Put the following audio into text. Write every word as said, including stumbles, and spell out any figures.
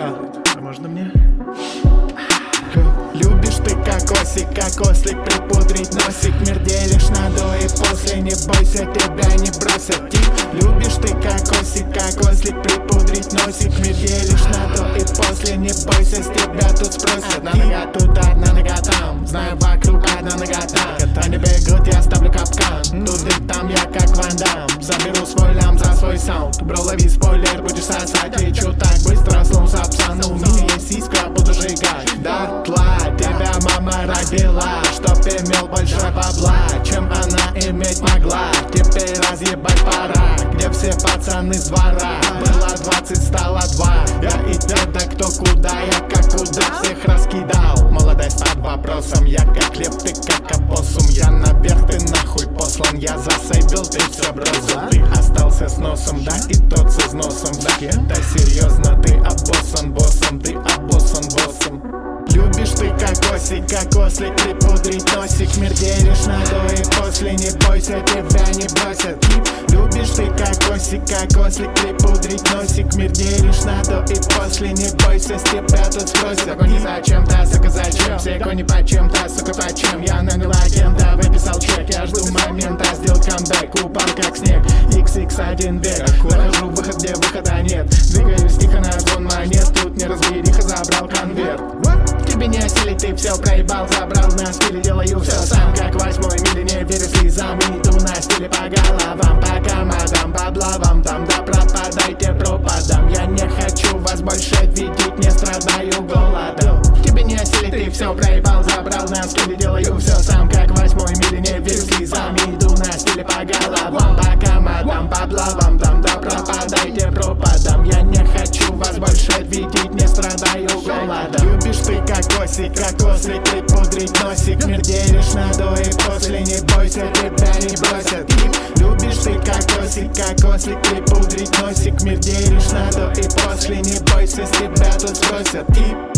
делает. А можно мне? Любишь ты кокосик, как ослик, припудрить носик. Мир делишь на до и после, не бойся, тебя не бросят. Тип. Любишь ты кокосик, как ослик, припудрить носик. Мир делишь на до и после, не бойся, с тебя тут спросят. Одна нога тут, одна нога там, знаю вокруг одна нога там. Они бегут, я ставлю капкан, тут и там я как Ван Дам. Заберу свой лям за свой саунд, бро, лови спойлер, будешь сосать. Лечу так быстро, сломся псану, у меня есть сиська, буду сжигать. Дотла тебя мама родила, чтоб имел больше бабла, чем она иметь могла. Теперь разъебать пора, где все пацаны с двора. Было двадцать, стало два. Я и деда, кто куда, я как куда, всех раскидал. Молодость под вопросом, я как лев, ты как опоссум. Я наверх, ты нахуй послан, я засейбил, ты все бросил. Ты остался с носом, да, и тот с износом. Да, это серьезно, ты обоссан боссом, ты обоссан боссом. Любишь ты кокосик, как ослик, припудрить носик. Мир делишь на до и после, не бойся, тебя не бросят. Любишь ты кокосик, как ослик, припудрить носик. Мир делишь на до и после, не бойся, с тебя тут спросят. Кони зачем-то, сука, зачем? Все кони почем-то, сука, почем? Я нанял агента, выписал чек. Я жду момента, сделать камбэк. Упал как снег, икс икс один век. Нахожу выход, где выхода нет. Двигаюсь тихо на звон монет. Тут не разбериха, забрал конверт. Тебе не осилить, ты все проебал, забрал на стиле, делаю все сам, как восьмой мили, не верю слезам. Иду на стиле по головам, по командам, по блавам, там да пропадайте пропадам. Я не хочу вас больше видеть, не страдаю голодом. Тебе не осилить, ты все проебал, забрал на стиле, делаю все сам, как восьмой мили, не верю слезам. Иду на стиле по головам, по командам, по блавам, там да пропадайте пропадам. Я не хочу вас больше видеть, не страдаю голодом. Любишь ты кокосик, как ослик, припудрить носик. Мир делишь на до и после, не бойся, тебя не бросят. Любишь ты кокосик, как ослик, припудрить носик. Мир делишь на до и после, не бойся, с тебя тут спросят.